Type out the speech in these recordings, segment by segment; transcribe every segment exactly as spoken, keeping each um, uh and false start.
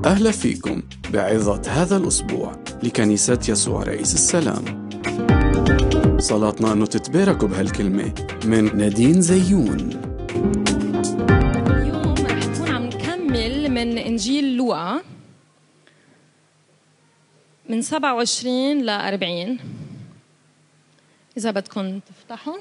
أهلا فيكم بعظة هذا الأسبوع لكنيسة يسوع رئيس السلام. صلاتنا أنه تتباركوا بهالكلمة من نادين زيون. اليوم رح نكون عم نكمل من إنجيل لوقا من سبعة وعشرين ل أربعين إذا بدكم تفتحوا.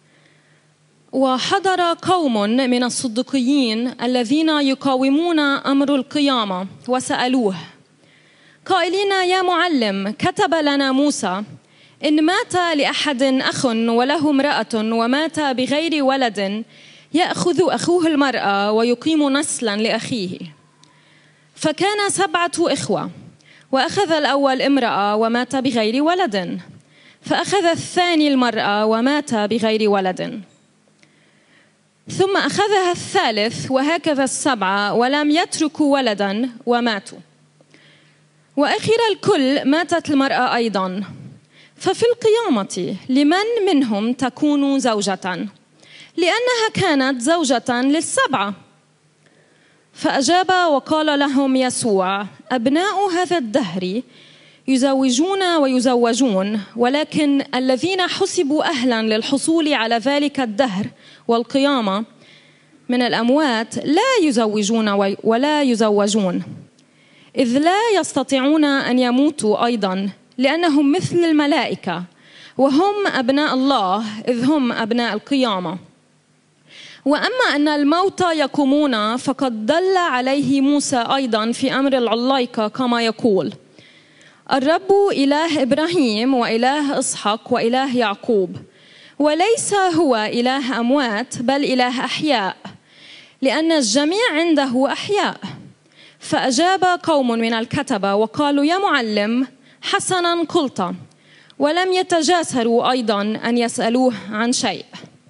وحضر قوم من الصدقيين الذين يقاومون أمر القيامة وسألوه قائلين: يا معلم، كتب لنا موسى إن مات لأحد أخ وله امرأة ومات بغير ولد يأخذ أخوه المرأة ويقيم نسلا لأخيه. فكان سبعة إخوة، وأخذ الأول امرأة ومات بغير ولد، فأخذ الثاني المرأة ومات بغير ولد، ثم أخذها الثالث، وهكذا السبعة ولم يتركوا ولدا وماتوا. وآخر الكل ماتت المرأة أيضا. ففي القيامة لمن منهم تكون زوجة؟ لأنها كانت زوجة للسبعة. فأجاب وقال لهم يسوع: أبناء هذا الدهر يزوجون ويزوجون، ولكن الذين حسبوا أهلا للحصول على ذلك الدهر والقيامة من الأموات لا يزوجون ولا يزوجون، إذ لا يستطيعون أن يموتوا أيضا، لأنهم مثل الملائكة، وهم أبناء الله إذ هم أبناء القيامة. وأما أن الموتى يقومون فقد دل عليه موسى أيضا في أمر العلايقة كما يقول: الرب إله إبراهيم وإله إسحاق وإله يعقوب، وليس هو إله أموات بل إله أحياء، لأن الجميع عنده أحياء. فأجاب قوم من الكتبة وقالوا: يا معلم، حسنا قلت. ولم يتجاسروا أيضا أن يسألوه عن شيء.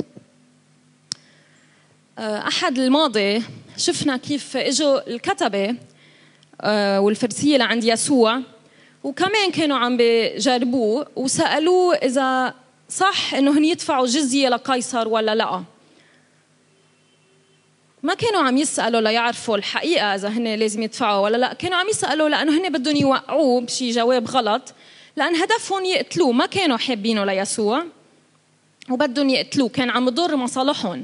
أحد الماضي شفنا كيف إجوا الكتبة والفريسية لعند يسوع، وكمان كانوا عم بيجربوه وسألوه إذا صح إنه هن يدفعوا جزية لقيصر ولا لا. ما كانوا عم يسألوا ليعرفوا الحقيقة إذا هن لازم يدفعوا ولا لا، كانوا عم يسألوا لأنه هن بدهم يوقعوه بشي جواب غلط، لأن هدفهم يقتلوه. ما كانوا حابينه ليسوع وبدهم يقتلوه، كان عم يضر مصالحهم.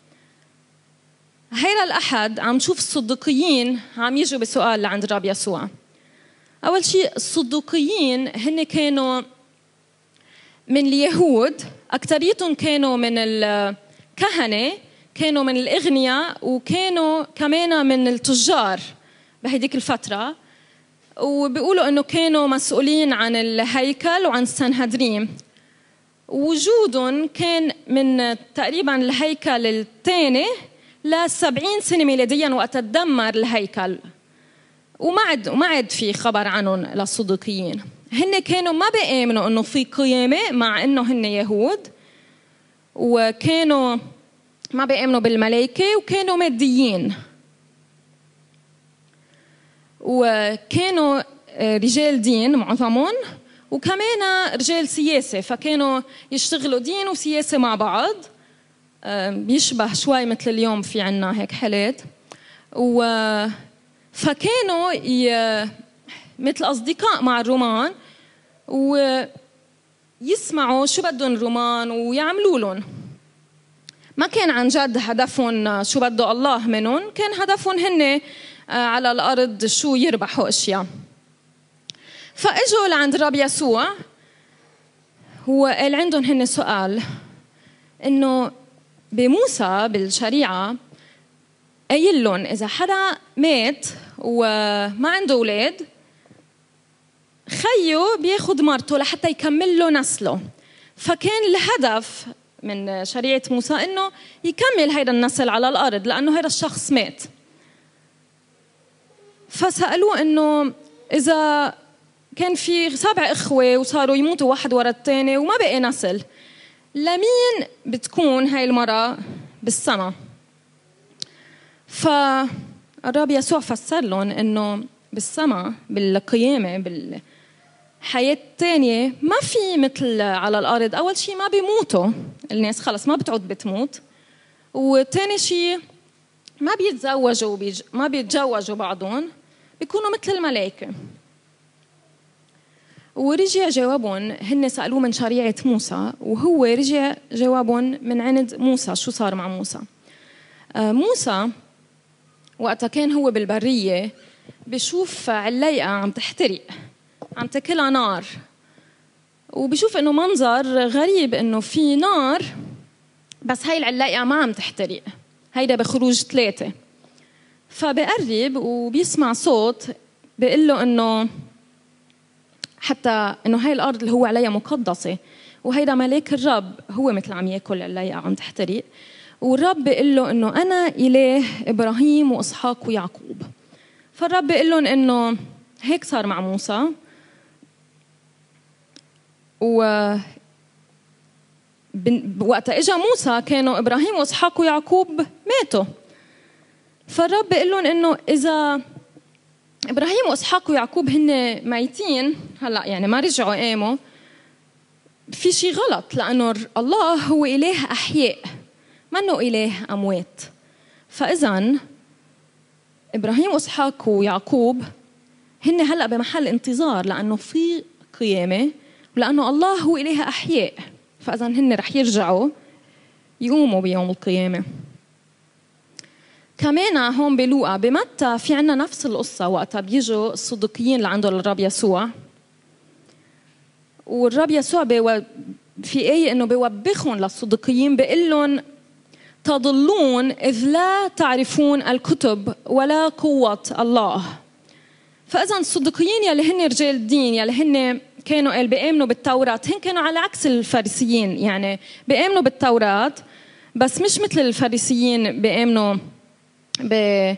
هيدا الأحد عم شوف الصدقيين عم يجوا بسؤال لعند الرب يسوع. أول شيء، الصدقيين هن كانوا من اليهود، أكتريتهم كانوا من الكهنة، كانوا من الأغنياء، وكانوا كمان من التجار بهديك الفترة. وبيقولوا إنه كانوا مسؤولين عن الهيكل وعن السنهدرين. وجودهم كان من تقريبا الهيكل الثاني لسبعين سنة ميلاديا وقت تدمر الهيكل، وما عد وما عد في خبر عنهم للصدقيين. هن كانوا ما بيآمنوا إنه في قيامة، مع إنه هن يهود، وكانوا ما بيآمنوا بالملائكة، وكانوا ماديين، وكانوا رجال دين معظمهم، وكمان رجال سياسة، فكانوا يشتغلوا دين وسياسة مع بعض. بيشبه شوي مثل اليوم في عنا هيك حالات. و فكانوا ي... مثل أصدقاء مع الرومان، ويسمعوا شو بدهم الرومان ويعملوا لهم. ما كان عن جد هدفهم شو بده الله منهم، كان هدفهم هن على الأرض شو يربحوا أشياء. فأجوا لعند الرب يسوع وقال عندهم هن سؤال، إنه بموسى بالشريعة قايل لهم إذا حدا مات وما عنده أولاد، خيو بياخد مرته لحتى يكمل له نسله. فكان الهدف من شريعة موسى إنه يكمل هيدا النسل على الأرض، لأنه هيدا الشخص مات. فسألوه إنه إذا كان في سبع إخوة وصاروا يموتوا واحد ورا الثاني وما بقي نسل، لمين بتكون هاي المرأة بالسماء؟ فالرب يسوع فسر لهم إنه بالسماء بالقيامة بالحياة الثانية ما في مثل على الأرض. أول شيء ما بيموتوا الناس، خلص ما بتعود بتموت. وثاني شيء ما بيتزوجوا بيج... ما بيتزوجوا بعضهم، بيكونوا مثل الملائكة. ورجع جوابهم، هن سألوه من شريعة موسى، وهو رجع جوابهم من عند موسى. شو صار مع موسى؟ آه موسى وقتها كان هو بالبرية بشوف عليقة عم تحترق، عم تاكلها نار، وبشوف إنه منظر غريب، إنه في نار بس هاي العلاقة ما عم تحترق. هيدا بخروج ثلاثة. فبقرب وبيسمع صوت بيقول له إنه حتى إنه هاي الأرض اللي هو عليها مقدسة، وهيدا ملاك الرب هو مثل عم ياكل علاقة عم تحترق. والرب بيقول له إنه أنا إله إبراهيم وإسحاق ويعقوب. فالرب بيقول لهم إنه هيك صار مع موسى، و وقت اجى موسى كانوا ابراهيم واسحاق ويعقوب ماتوا. فالرب بيقول لهم انه اذا ابراهيم واسحاق ويعقوب هن ميتين هلا، يعني ما رجعوا قاموا، في شيء غلط، لانه الله هو اله احياء ما انه اله اموات. فاذا ابراهيم واسحاق ويعقوب هن هلا بمحل انتظار، لانه في قيامه، ولانه الله هو اله احياء، فاذا هن رح يرجعوا يقوموا بيوم القيامه. كمان هون بلوقا بمتى في عنا نفس القصه، وقتها بيجوا الصديقيين لعنده الرب يسوع، والرب يسوع بيو... في ايه انه بيوبخهم للصديقيين، بيقول لهم تضلون اذ لا تعرفون الكتب ولا قوه الله. فاذا الصديقيين يلي هن رجال الدين، يلي هن كانوا قال بيآمنوا بالتوراة، هن كانوا على عكس الفارسيين، يعني بيآمنوا بالتوراة بس مش مثل الفارسيين بيآمنوا ب...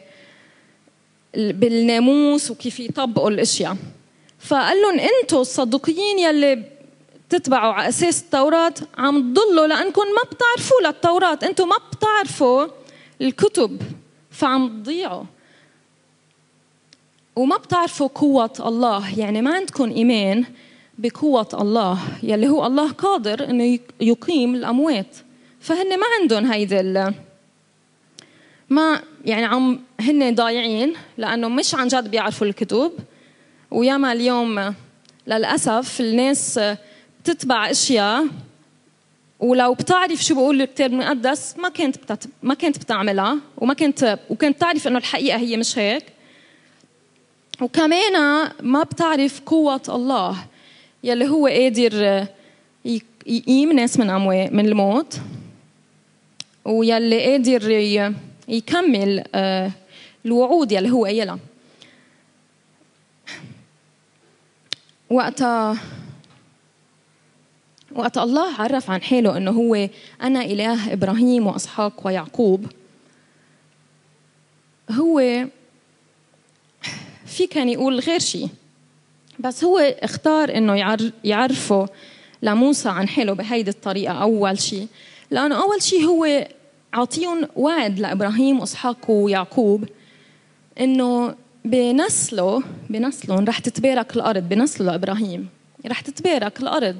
بالناموس وكيف يطبقوا الاشياء. فقال لهم انتوا الصدوقيين يلي تتبعوا على اساس التوراة عم تضلوا، لانكم ما بتعرفوا للتوراة، انتوا ما بتعرفوا الكتب، فعم تضيعوا وما بتعرفوا قوة الله، يعني ما عندكم إيمان بقوة الله يلي هو الله قادر إنه يقيم الأموات. فهن ما عندهم هيدا ما يعني عم هن ضايعين، لأنه مش عن جد بيعرفوا الكتب. وياما اليوم للأسف الناس بتتبع أشياء ولو بتعرف شو بقول الكتاب المقدس ما كنت بتت... ما كنت بتعملها، وما كنت وكنت تعرف إنه الحقيقة هي مش هيك. وكمان ما بتعرف قوة الله يلي هو قادر يقيم ناس من أموات من الموت، ويلي قادر يكمل الوعود يلي هو قايلها. وقتها وقت الله عرف عن حاله إنه هو أنا إله إبراهيم وإسحاق ويعقوب، هو في كان يقول غير شيء، بس هو اختار إنه يعرفه لموسى عن حاله بهيدي الطريقة. أول شيء لأنه أول شيء هو عطيهم وعد لإبراهيم وإسحاق ويعقوب إنه بنسله بنسلهم رح تتبارك الأرض، بنسله لإبراهيم رح تتبارك الأرض.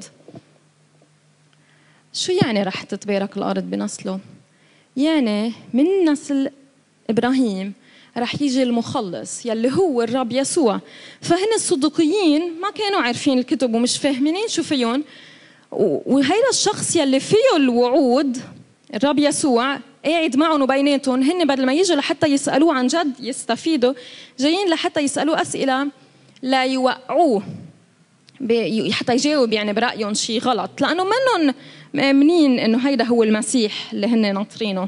شو يعني رح تتبارك الأرض بنسله؟ يعني من نسل إبراهيم رح يجي المخلص يلي هو الرب يسوع. فهن الصدوقيين ما كانوا عارفين الكتب ومش فاهمين شو فيهم، وهيدا الشخص يلي فيه الوعود الرب يسوع قاعد معهم وبيناتهم، هن بدل ما يجوا لحتى يسألوه عن جد يستفيدوا، جايين لحتى يسألوه أسئلة لا يوقعوه حتى يجاوب يعني برأيهم شيء غلط، لأنه منهم مؤمنين إنه هيدا هو المسيح اللي هن ناطرينه.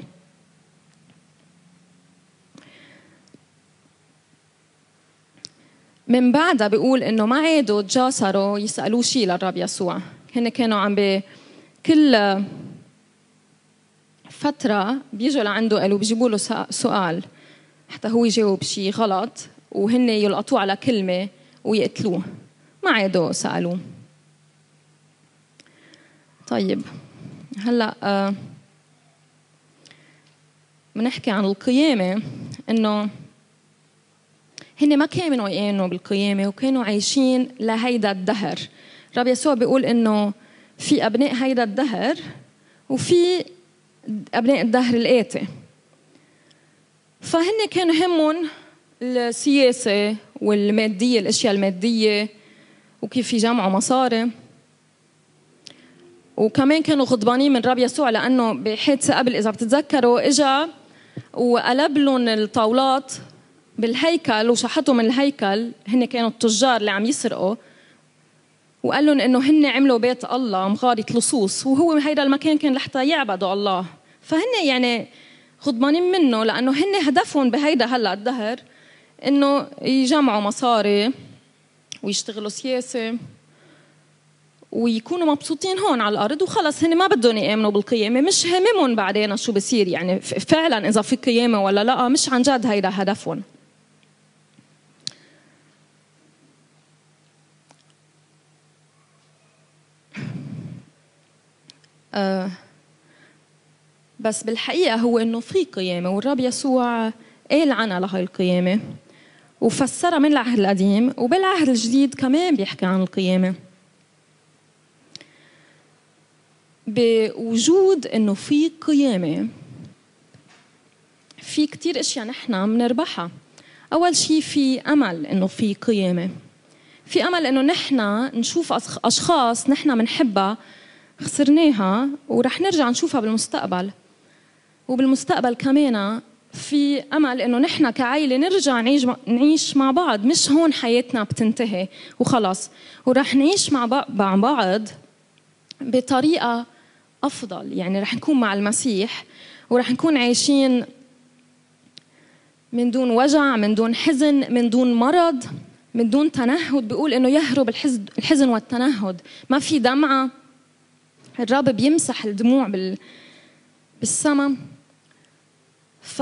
من بعدها بيقول إنه ما عادوا تجاسروا يسألوه شيء للرب يسوع. هن كانوا عم بكل فترة بيجوا لعنده قالوا بيجيبوا له سؤال حتى هو يجاوب شيء غلط، وهن يلقطوه على كلمة ويقتلوه. ما عادوا سألوه. طيب هلأ آه بنحكي عن القيامة، إنه هن ما كانوا يؤمنوا بالقيامة وكانوا عايشين لهيدا الدهر. رب يسوع بيقول إنه في أبناء هيدا الدهر وفي أبناء الدهر الآتي. فهن كانوا همهم السياسة والمادية، الأشياء المادية، وكيف يجمعوا مصاري. وكمان كانوا غضبانين من الرب يسوع لأنه بحادثة قبل إذا بتتذكروا إجا وقلب لهم الطاولات بالهيكل وشحطوا من الهيكل، هن كانوا التجار اللي عم يسرقوا، وقال لهم إنه هن عملوا بيت الله مغارة لصوص، وهو هيدا المكان كان لحتى يعبدوا الله. فهن يعني غضبانين منه لأنه هن هدفهم بهيدا هلا الدهر إنه يجمعوا مصاري ويشتغلوا سياسة ويكونوا مبسوطين هون على الأرض وخلص. هن ما بدهم يآمنوا بالقيامة، مش هاممهم بعدين شو بصير، يعني فعلا إذا في قيامة ولا لا، مش عن جد هيدا هدفهم. آه بس بالحقيقة هو إنه في قيامة، والرب يسوع قال عنها لهي القيامة وفسرها من العهد القديم، وبالعهد الجديد كمان بيحكي عن القيامة. بوجود إنه في قيامة في كتير إشياء نحن منربحها. أول شيء في أمل إنه في قيامة، في أمل إنه نحن نشوف أشخاص نحن منحبها خسرناها ورح نرجع نشوفها بالمستقبل. وبالمستقبل كمان في أمل إنه نحن كعائلة نرجع نعيش نعيش مع بعض، مش هون حياتنا بتنتهي وخلاص، ورح نعيش مع بعض بطريقة أفضل. يعني رح نكون مع المسيح ورح نكون عايشين من دون وجع، من دون حزن، من دون مرض، من دون تنهد. بيقول إنه يهرب الحزن والتنهد، ما في دمعة، الرب بيمسح الدموع بال بالسماء. ف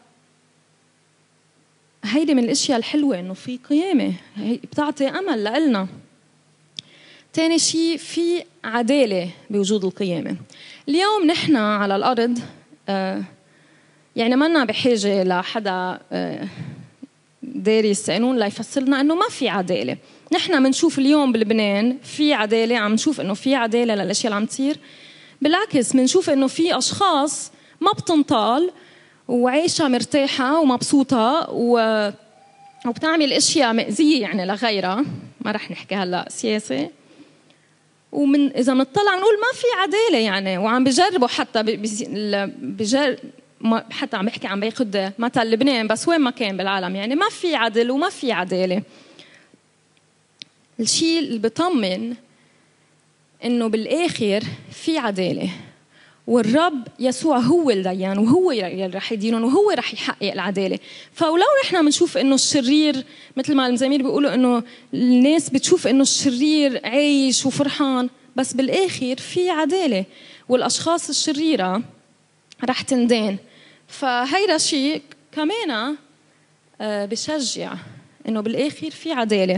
هيدي من الاشياء الحلوه انه في قيامه بتعطي امل لنا. ثاني شيء في عداله بوجود القيامه. اليوم نحن على الارض آه يعني ما لنا بحاجه لحدا آه دارس قانون ليفسر لنا انه ما في عداله. نحن بنشوف اليوم بلبنان في عداله، عم نشوف انه في عداله للاشياء اللي عم تصير. بالعكس بنشوف انه في اشخاص ما بتنطال وعايشه مرتاحه ومبسوطه و... وبتعمل اشياء مأذيه يعني لغيرها. ما رح نحكي هلا سياسه. ومن اذا بنطلع بنقول ما في عداله يعني، وعم بجربوا حتى بجر حتى عم بحكي عم بياخذ مثل لبنان، بس وين ما كان بالعالم يعني ما في عدل وما في عداله. الشيء اللي بطمن انه بالاخر في عداله، والرب يسوع هو الديان وهو اللي رح يدينهم وهو رح يحقق العداله. فولو نحن بنشوف انه الشرير مثل ما المزامير بيقولوا انه الناس بتشوف انه الشرير عايش وفرحان، بس بالاخر في عداله والاشخاص الشريره رح تندان. فهيدا شيء كمان بشجع انه بالاخر في عداله.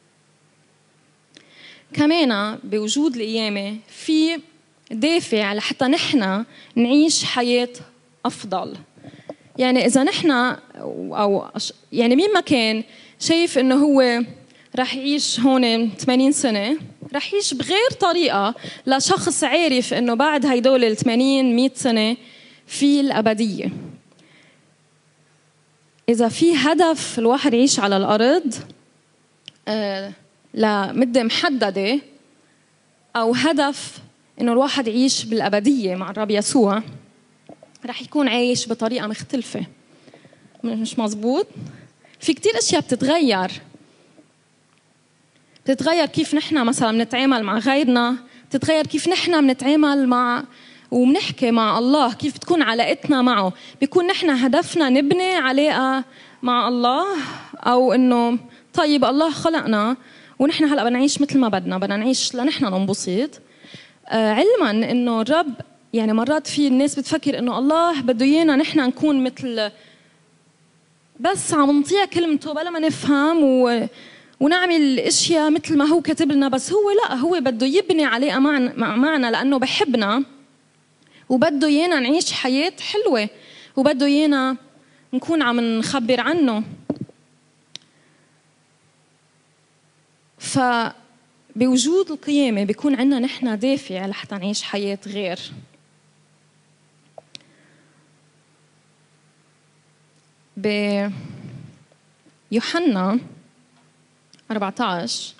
كمان بوجود القيامه في دافع لحتى نحن نعيش حياة أفضل. يعني إذا نحن أو يعني مين ما كان شايف إنه هو رح يعيش هون ثمانين سنة، رح يعيش بغير طريقة لشخص عارف إنه بعد هيدول الثمانين مئة سنة في الأبدية. إذا في هدف الواحد يعيش على الأرض آه لمدة محددة، أو هدف إنه الواحد يعيش بالأبدية مع الرب يسوع، رح يكون عايش بطريقة مختلفة. مش مزبوط؟ في كتير أشياء بتتغير بتتغير كيف نحن مثلا بنتعامل مع غيرنا، بتتغير كيف نحن بنتعامل مع وبنحكي مع الله، كيف تكون علاقتنا معه. بيكون نحن هدفنا نبني علاقة مع الله، أو إنه طيب الله خلقنا ونحن هلأ بدنا نعيش مثل ما بدنا، بدنا نعيش لنحن ننبسط. آه علما إنه الرب يعني مرات في الناس بتفكر إنه الله بده إيانا نحن نكون مثل بس عم نطيع كلمته بلا ما نفهم و ونعمل اشياء مثل ما هو كاتب لنا. بس هو لا، هو بده يبني علاقه معنا معنا لانه بحبنا وبده ايانا نعيش حياه حلوه، وبده ايانا نكون عم نخبر عنه. فبوجود القيامه بيكون عندنا نحن دافع لحتى نعيش حياه غير. بيوحنا أربعة عشر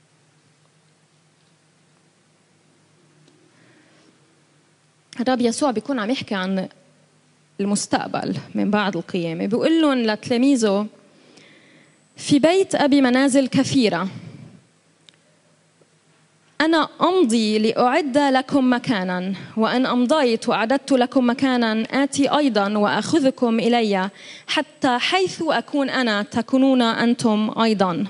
الرب يسوع بيكون عم يحكي عن المستقبل من بعد القيامة. بيقول لهم لتلاميذه: في بيت أبي منازل كثيرة، أنا أمضي لأعد لكم مكانا، وأن أمضيت وأعددت لكم مكانا آتي أيضا وأخذكم إلي، حتى حيث أكون أنا تكونون أنتم أيضا،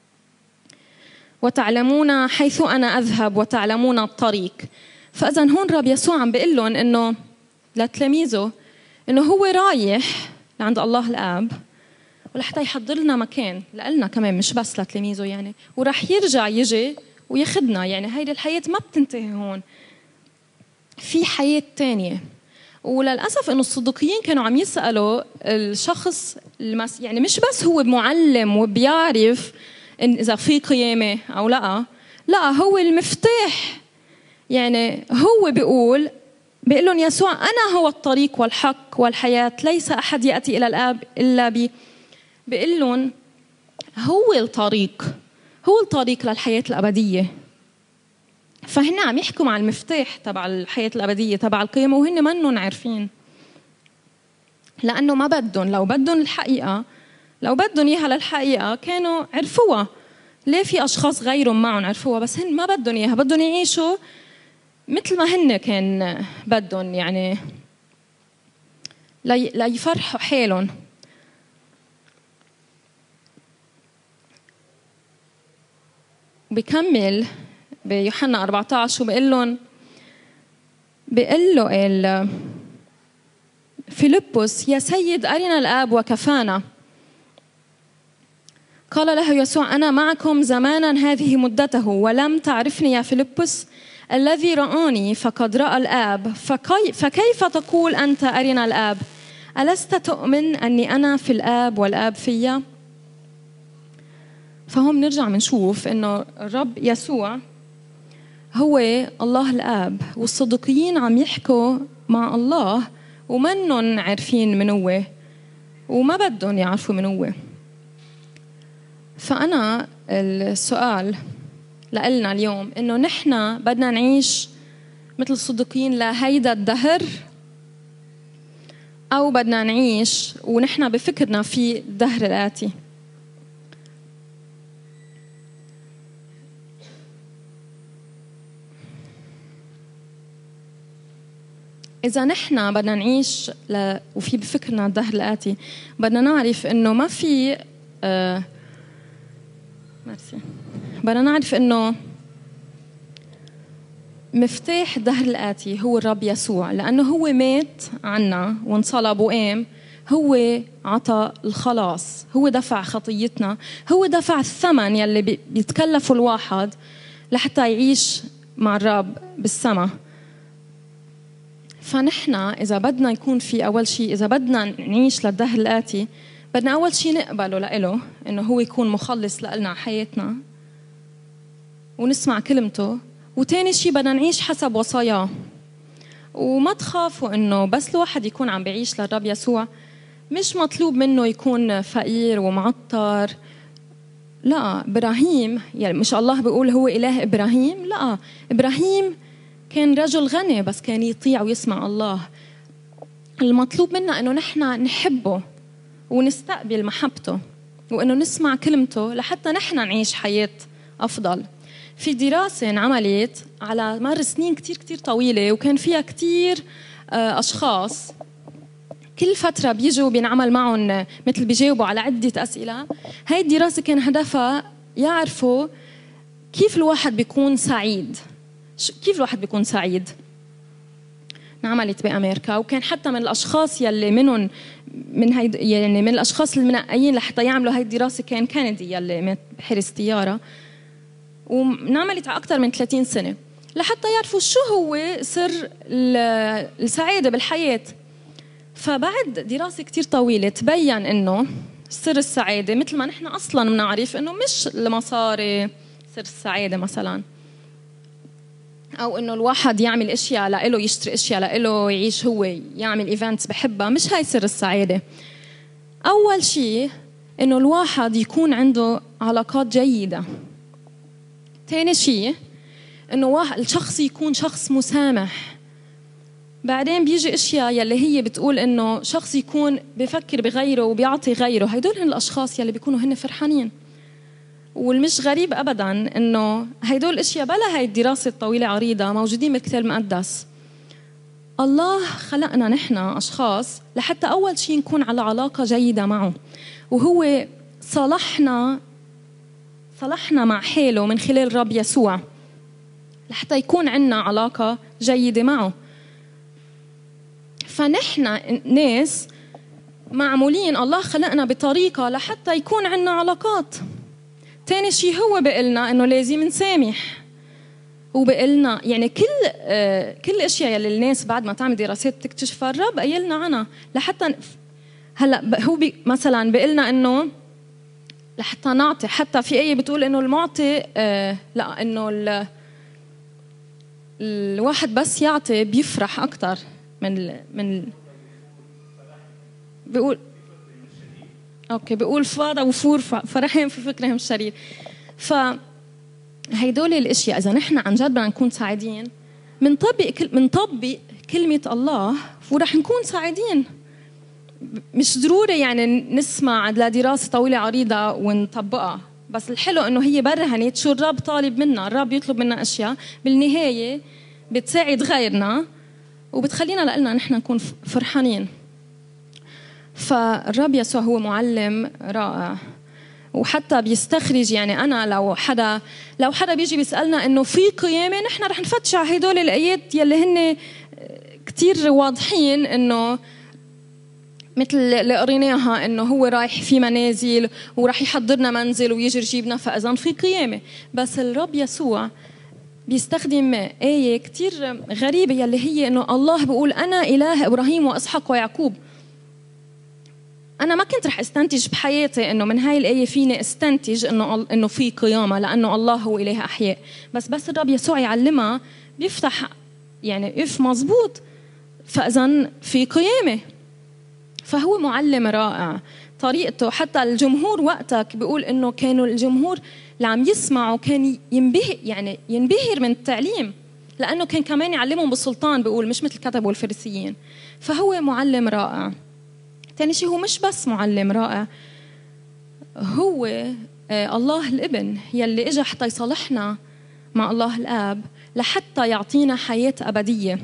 وتعلمون حيث أنا أذهب وتعلمون الطريق. فإذا هون رب يسوع عم بيقول لهم إنه لتلاميذه إنه هو رايح لعند الله الآب، ولحتى يحضر لنا مكان لنا كمان، مش بس لتلاميذه يعني، وراح يرجع يجي وياخدنا. يعني هيدي الحياة ما بتنتهي هون، في حياة تانية. وللأسف إنه الصدوقيين كانوا عم يسألوا الشخص المس... يعني مش بس هو معلم وبيعرف إن إذا في قيامة أو لا، لا هو المفتاح. يعني هو بيقول بيقول لهم يسوع: أنا هو الطريق والحق والحياة، ليس أحد يأتي إلى الآب إلا بي. بيقول لهم هو الطريق، هو الطريق للحياة الأبدية. فهن عم يحكوا مع المفتاح تبع الحياة الأبدية تبع القيامة، وهن منهم عارفين، لأنه ما بدهم. لو بدهم الحقيقة، لو بدهم إياها للحقيقة كانوا عرفوها. ليه في أشخاص غيرهم معهم عرفوها، بس هن ما بدهم إياها، بدهم يعيشوا مثل ما هن كان بدهم، يعني ليفرحوا حالهم. بيكمل بيوحنا أربعة عشر وبيقول لهم، بيقول له فيلبس: يا سيد أرنا الآب وكفانا. قال له يسوع: أنا معكم زمانا هذه مدته ولم تعرفني يا فيلبس؟ الذي رآني فقد رأى الآب، فكي فكيف تقول أنت أرنا الآب؟ ألست تؤمن أني أنا في الآب والآب فيا؟ فهم نرجع منشوف إنه الرب يسوع هو الله الآب، والصديقيين عم يحكوا مع الله ومنن عارفين من هو وما بدهم يعرفوا من هو. فأنا السؤال لنا اليوم إنه نحن بدنا نعيش مثل الصديقين لهيدا الدهر، أو بدنا نعيش ونحن بفكرنا في الدهر الآتي. إذا نحن بدنا نعيش ل... وفي بفكرنا الدهر الآتي، بدنا نعرف إنه ما في آه... مرسي. بدنا نعرف إنه مفتاح الدهر الآتي هو الرب يسوع، لأنه هو مات عنا وانصلب وقام، هو عطى الخلاص، هو دفع خطيتنا، هو دفع الثمن يلي بيتكلفه الواحد لحتى يعيش مع الرب بالسماء. فنحن إذا بدنا يكون في أول شيء، إذا بدنا نعيش للدهر الآتي، بدنا أول شيء نقبله لإله إنه هو يكون مخلص لنا حياتنا ونسمع كلمته، وتاني شيء بدنا نعيش حسب وصاياه. وما تخافوا إنه بس الواحد يكون عم بيعيش للرب يسوع مش مطلوب منه يكون فقير ومعطر. لا، إبراهيم يعني مش الله بيقول هو إله إبراهيم؟ لا، إبراهيم كان رجل غني بس كان يطيع ويسمع الله. المطلوب منا إنه نحن نحبه ونستقبل محبته، وإنه نسمع كلمته لحتى نحن نعيش حياة أفضل. في دراسة انعملت على مر سنين كتير كتير طويلة، وكان فيها كتير أشخاص كل فترة بيجوا بينعمل معهم مثل بيجاوبوا على عدة أسئلة. هاي الدراسة كان هدفها يعرفوا كيف الواحد بيكون سعيد، كيف الواحد بيكون سعيد. انعملت بأمريكا، وكان حتى من الأشخاص يلي منهم من هاي يعني من الأشخاص المنقيين لحتى يعملوا هاي الدراسة كان كندي يلي مات بحرس طيارة، ونعملت على أكثر من ثلاثين سنة لحتى يعرفوا شو هو سر السعادة بالحياة. فبعد دراسة كتير طويلة تبين إنه سر السعادة مثل ما نحن أصلاً بنعرف إنه مش المصاري سر السعادة مثلاً، أو إنه الواحد يعمل أشياء لإله، يشتري أشياء لإله، يعيش هو يعمل إيفنتس بحبها، مش هاي سر السعادة. أول شيء إنه الواحد يكون عنده علاقات جيدة. تاني شيء إنه واحد الشخص يكون شخص مسامح. بعدين بيجي أشياء يلي هي بتقول إنه شخص يكون بفكر بغيره وبيعطي غيره. هيدول هن الأشخاص يلي بيكونوا هن فرحانين. والمش غريب أبداً إنه هيدول الأشياء بلا هاي الدراسة الطويلة عريضة موجودين بالكتاب المقدس. الله خلقنا نحن أشخاص لحتى أول شيء نكون على علاقة جيدة معه، وهو صلحنا صلحنا مع حاله من خلال الرب يسوع لحتى يكون عنا علاقة جيدة معه. فنحن ناس معمولين، الله خلقنا بطريقة لحتى يكون عنا علاقات. تاني شيء هو بقلنا إنه لازم نسامح، وبقلنا يعني كل آه كل الأشياء يلي الناس بعد ما تعمل دراسات تكتشفها الرب قايلنا عنها لحتى هلا. هو بي مثلا بقلنا إنه لحتى نعطي، حتى في آية بتقول إنه المعطي آه لا إنه الواحد بس يعطي بيفرح أكتر من من بيقول أوكي بيقول فاضة وفور فرحين في فكرهم الشرير. فهيدول الأشياء إذا نحن عن جد بدنا نكون سعيدين منطبق منطبق كلمة الله ورح نكون سعيدين. مش ضروري يعني نسمع لدراسة طويلة عريضة ونطبقها، بس الحلو إنه هي برهنت شو الرب طالب منا. الرب يطلب منا أشياء بالنهاية بتساعد غيرنا وبتخلينا لنا نحن نكون فرحانين. فالرب يسوع هو معلم رائع، وحتى بيستخرج يعني أنا لو حدا لو حدا بيجي بيسألنا إنه في قيامة، نحن رح نفتش على هدول الآيات يلي هن كتير واضحين إنه مثل اللي قريناها إنه هو رايح في منازل وراح يحضرنا منزل ويجي يجيبنا، فإذن في قيامة. بس الرب يسوع بيستخدم آية كتير غريبة يلي هي إنه الله بيقول أنا إله إبراهيم وإسحاق ويعقوب. أنا ما كنت رح استنتج بحياتي إنه من هاي الآية فيني استنتج إنه إنه في قيامة، لأنه الله هو إله أحياء. بس بس الرب يسوع يعلمها بيفتح يعني إف مزبوط، فإذن في قيامة. فهو معلم رائع. طريقته حتى الجمهور وقتك بيقول إنه كانوا الجمهور اللي عم يسمعوا كان ينبهر يعني ينبهر من التعليم، لأنه كان كمان يعلمهم بالسلطان، بيقول مش مثل الكتب والفريسيين. فهو معلم رائع. تاني شيء هو مش بس معلم رائع، هو آه الله الابن يلي إجا حتى يصالحنا مع الله الآب لحتى يعطينا حياة أبدية.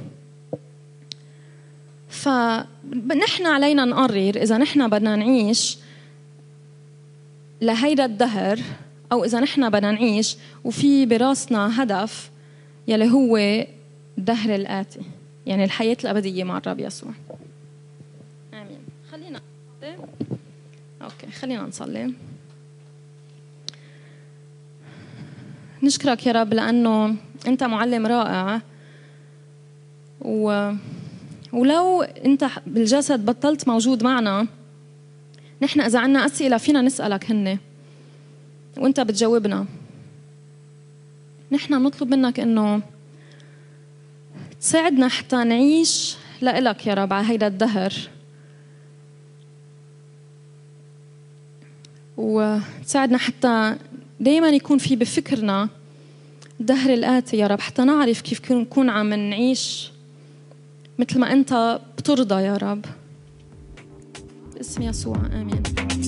فنحن علينا نقرر إذا نحن بدنا نعيش لهيدا الدهر أو إذا نحن بدنا نعيش وفي براسنا هدف يلي هو الدهر الآتي، يعني الحياة الأبدية مع الرب يسوع. آمين. خلينا أوكي خلينا نصلي. نشكرك يا رب لأنه أنت معلم رائع، و ولو أنت بالجسد بطلت موجود معنا، نحن إذا عنا أسئلة فينا نسألك هن وأنت بتجاوبنا. نحن نطلب منك إنه تساعدنا حتى نعيش لإلك يا رب على هيدا الدهر، وتساعدنا حتى دايما يكون في بفكرنا الدهر الآتي يا رب، حتى نعرف كيف نكون عم نعيش مثل ما أنت بترضى يا رب. باسم يسوع آمين.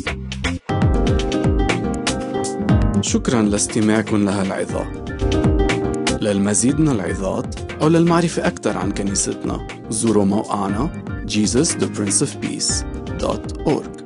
شكرا لاستماعكم لها العظة. للمزيد من العظات أو للمعرفة أكثر عن كنيستنا زوروا موقعنا جيسس ذا برنس اوف بيس دوت أورج.